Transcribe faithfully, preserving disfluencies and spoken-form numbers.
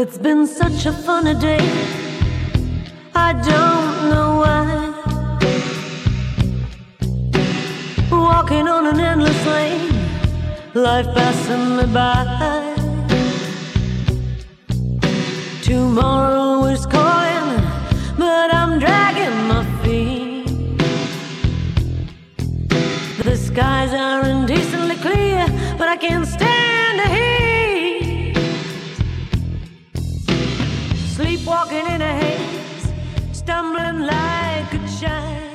It's been such a funny day, I don't know why. Walking on an endless lane, life passing me by. Tomorrow is calling, but I'm dragging my feet. The skies are indecently clear, but I can't stand the heat. Sleepwalking in a haze, stumbling like a child.